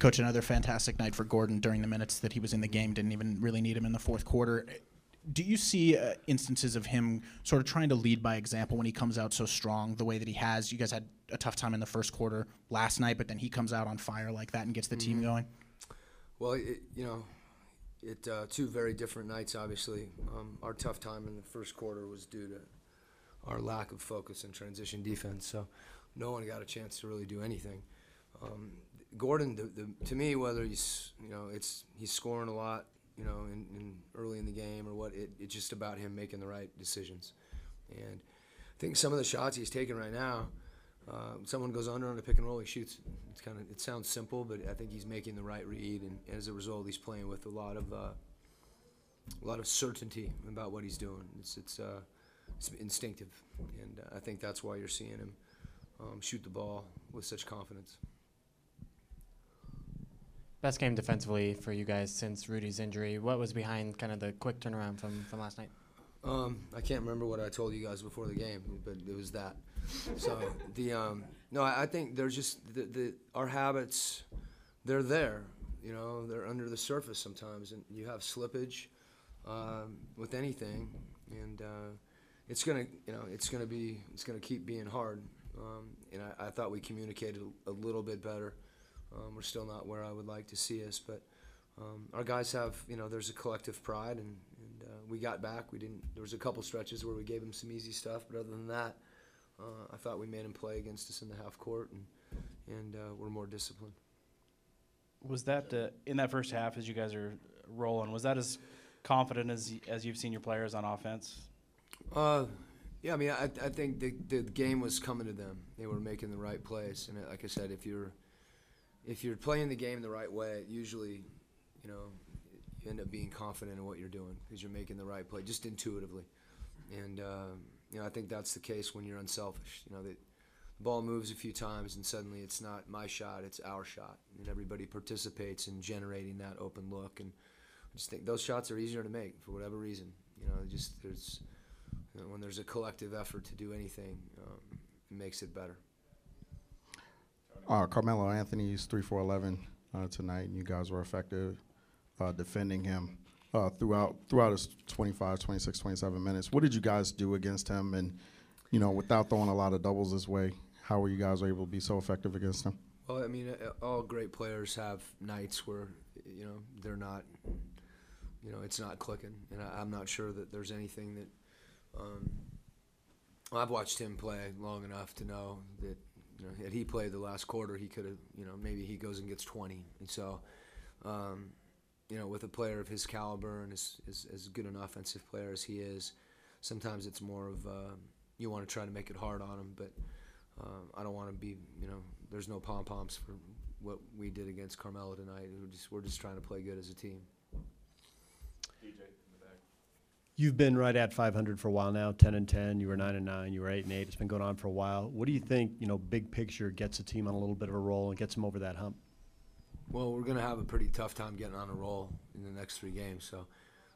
Coach, another fantastic night for Gordon during the minutes that he was in the game. Didn't even really need him in the fourth quarter. Do you see instances of him sort of trying to lead by example when he comes out so strong the way that he has? You guys had a tough time in the first quarter last night, but then he comes out on fire like that and gets the team going. Well, two very different nights, obviously. Our tough time in the first quarter was due to our lack of focus and transition defense, so no one got a chance to really do anything. Gordon, to me, whether he's scoring a lot, in early in the game or what, it's just about him making the right decisions. And I think some of the shots he's taking right now, someone goes under on a pick and roll, he shoots. It sounds simple, but I think he's making the right read, and as a result, he's playing with a lot of certainty about what he's doing. It's instinctive, and I think that's why you're seeing him shoot the ball with such confidence. Best game defensively for you guys since Rudy's injury. What was behind kind of the quick turnaround from last night? I can't remember what I told you guys before the game, but it was that. So I think there's just our habits. They're there, they're under the surface sometimes, and you have slippage with anything, and it's gonna keep being hard. And I thought we communicated a little bit better. We're still not where I would like to see us, but our guys have, there's a collective pride, and we got back. There was a couple stretches where we gave them some easy stuff, but other than that, I thought we made them play against us in the half court, and we're more disciplined. Was that in that first half, as you guys are rolling, was that as confident as you've seen your players on offense? Yeah, I mean, I think the game was coming to them. They were making the right plays, and like I said, if you're playing the game the right way, usually, you end up being confident in what you're doing because you're making the right play, just intuitively. And, I think that's the case when you're unselfish. The ball moves a few times, and suddenly it's not my shot, it's our shot. And everybody participates in generating that open look. And I just think those shots are easier to make for whatever reason. When there's a collective effort to do anything, it makes it better. Carmelo Anthony's 3 for 11 tonight, and you guys were effective defending him throughout his 25, 26, 27 minutes. What did you guys do against him? And, without throwing a lot of doubles his way, how were you guys able to be so effective against him? Well, I mean, all great players have nights where, they're not, it's not clicking. And I'm not sure that there's anything that I've watched him play long enough to know that, had he played the last quarter, he could have, maybe he goes and gets 20. And so, with a player of his caliber and as good an offensive player as he is, sometimes it's more of you want to try to make it hard on him. But I don't want to be, there's no pom-poms for what we did against Carmelo tonight. We're just trying to play good as a team. You've been right at 500 for a while now, 10-10. You were 9-9. You were 8-8. It's been going on for a while. What do you think, big picture, gets a team on a little bit of a roll and gets them over that hump? Well, we're going to have a pretty tough time getting on a roll in the next 3 games. So,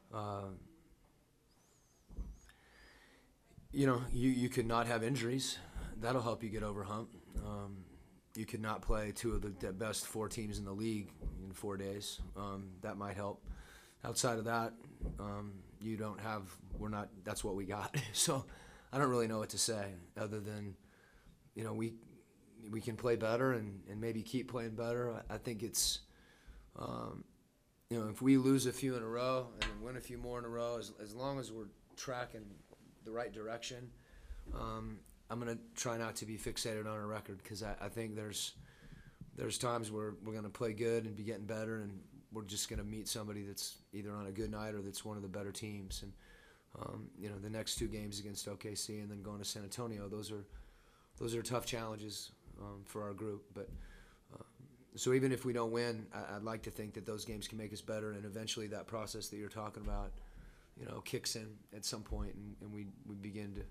you could not have injuries. That'll help you get over hump. You could not play 2 of the best 4 teams in the league in 4 days. That might help. Outside of that, that's what we got. So I don't really know what to say other than, we can play better and maybe keep playing better. I think it's, if we lose a few in a row and then win a few more in a row, as long as we're tracking the right direction, I'm going to try not to be fixated on a record because I think there's times where we're going to play good and be getting better, and we're just going to meet somebody that's either on a good night or that's one of the better teams. And the next 2 games against OKC and then going to San Antonio, those are tough challenges for our group. But so even if we don't win, I'd like to think that those games can make us better, and eventually that process that you're talking about, kicks in at some point, and we begin to,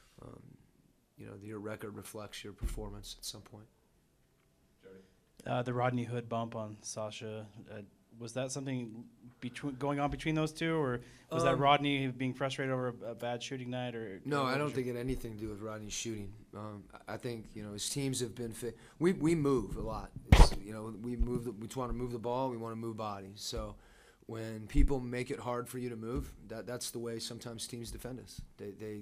your record reflects your performance at some point. The Rodney Hood bump on Sasha, Was that something going on between those two, or was that Um, Rodney being frustrated over a bad shooting night? Or No, what I was don't your- think it had anything to do with Rodney's shooting. I think his teams have been fit. We move a lot. We move. We want to move the ball. We want to move bodies. So when people make it hard for you to move, that's the way sometimes teams defend us. They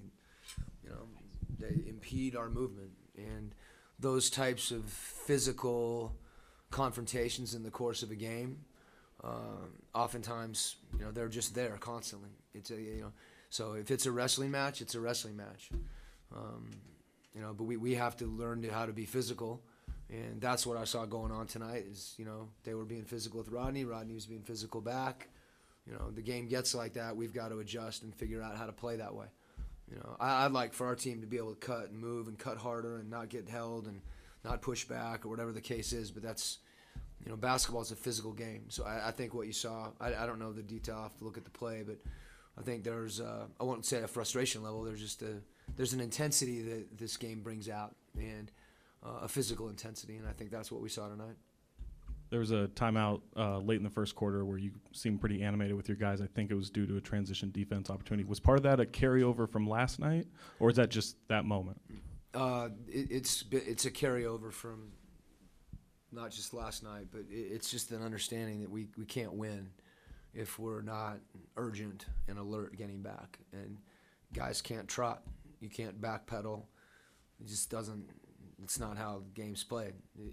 impede our movement, and those types of physical confrontations in the course of a game, oftentimes they're just there constantly. So if it's a wrestling match, it's a wrestling match. But we have to learn how to be physical, and that's what I saw going on tonight. Is they were being physical with Rodney. Rodney was being physical back. The game gets like that. We've got to adjust and figure out how to play that way. I'd like for our team to be able to cut and move and cut harder and not get held and not push back or whatever the case is. But that's basketball is a physical game. So I think what you saw, I don't know the detail. I have to look at the play, but I think there's I won't say a frustration level. There's an intensity that this game brings out, and a physical intensity, and I think that's what we saw tonight. There was a timeout late in the first quarter where you seemed pretty animated with your guys. I think it was due to a transition defense opportunity. Was part of that a carryover from last night, or is that just that moment? It's a carryover from not just last night, but it's just an understanding that we can't win if we're not urgent and alert getting back. And guys can't trot. You can't backpedal. It just doesn't. It's not how the game's played.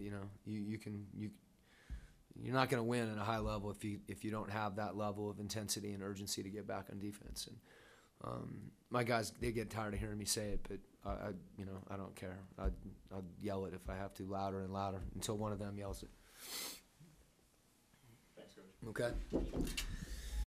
You're not going to win at a high level if you don't have that level of intensity and urgency to get back on defense. And my guys, they get tired of hearing me say it, but I don't care. I'll yell it if I have to, louder and louder, until one of them yells it. Thanks, Coach. Okay.